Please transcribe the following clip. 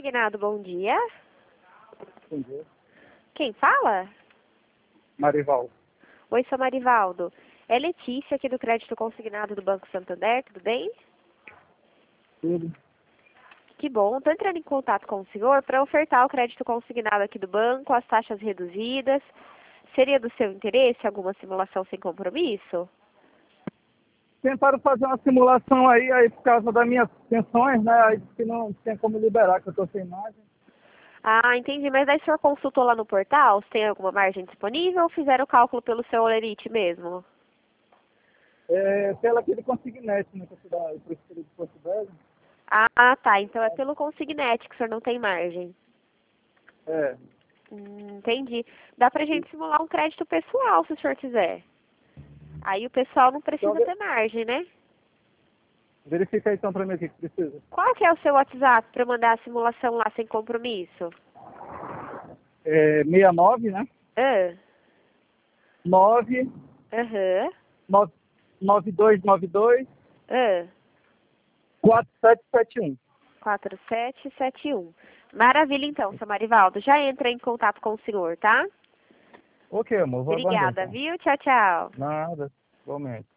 Consignado, bom dia. Bom dia. Quem fala? Marival. Oi, sou Marivaldo. É Letícia aqui do Crédito Consignado do Banco Santander, tudo bem? Tudo. Que bom, estou entrando em contato com o senhor para ofertar o crédito consignado aqui do banco, as taxas reduzidas. Seria do seu interesse alguma simulação sem compromisso? Tentaram fazer uma simulação aí por causa das minhas pensões, né? Aí disse que não tem como liberar, que eu tô sem margem. Ah, entendi. Mas aí o senhor consultou lá no portal se tem alguma margem disponível ou fizeram o cálculo pelo seu Olerite mesmo? Pela aquele consignete, né? Que eu fui dar o preferido de Porto Velho. Ah, tá. Então é pelo Consignete que o senhor não tem margem. É. Entendi. Dá pra gente simular um crédito pessoal, se o senhor quiser. Aí o pessoal não Então, precisa ter margem, né? verifica aí então pra mim o que precisa. Qual que é o seu WhatsApp para mandar a simulação lá sem compromisso? 69, né? Ah, 9 aham, 9292 ah, 4771. 4771. Maravilha então, seu Marivaldo. Já entra em contato com o senhor, tá? Ok, amor, vou aguardar Obrigada, então. viu? Tchau, tchau. Nada, igualmente.